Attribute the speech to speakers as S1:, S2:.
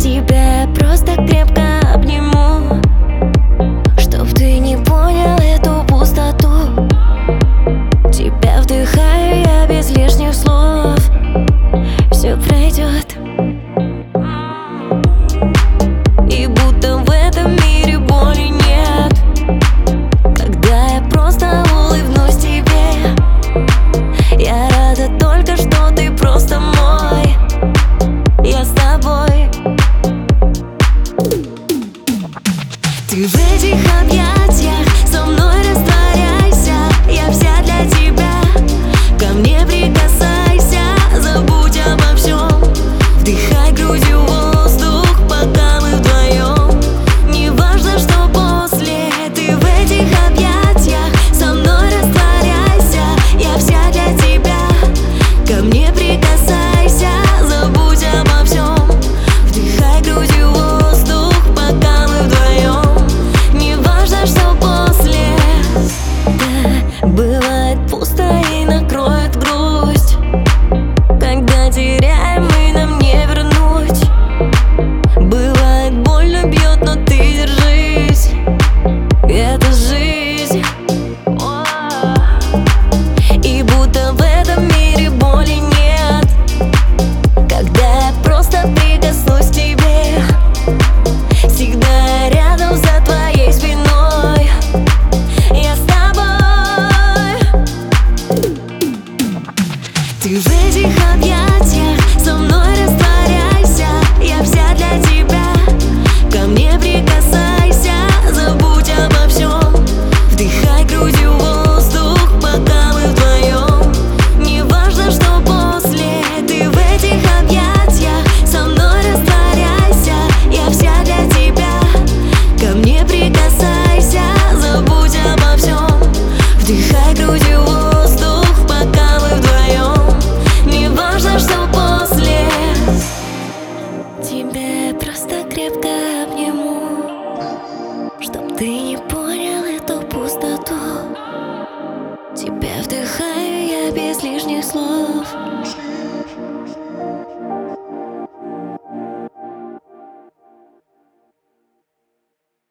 S1: тебя просто крепко обниму, чтоб ты не понял эту пустоту. Тебя вдыхаю я без лишних слов. Все пройдет. И будто в этом мире боли нет, когда я просто улыбнусь тебе. Я рада только, что ты просто мой. Я с тобой. Ты в этих объятиях со мной растворяйся. Я вся для тебя. Ко мне прикасайся, забудь обо всем. Вдыхай грудью воздух, пока мы вдвоем. Не важно, что после. Ты в этих объятиях со мной растворяйся. Я вся для тебя. Ко мне прикасайся, забудь обо всем. Вдыхай грудью воздух, пока мы вдвоем. Не важно, что после. Да, бывает пусто и накроет грусть. Когда теряем, мы нам не вернуть. Бывает больно, бьет, но ты держись. Это жизнь. И будто в этом мире боли нет, когда я просто прикоснусь к тебе. Всегда рядом за твоей спиной. Я с тобой. Ты в этих объятиях со мной растворяйся. Я вся для тебя. Ко мне прикасайся, забудь обо всем. Вдыхай грудью воздух, пока мы вдвоем. Не важно, что после. Ты в этих объятиях со мной растворяйся. Я вся для тебя. Ко мне прикасайся, забудь обо всем. Вдыхай грудью воздух, пока мы вдвоем. Не важно, что после. Тебя просто крепко обниму, чтоб ты не понял эту пустоту. Тебя вдыхаю я без лишних слов.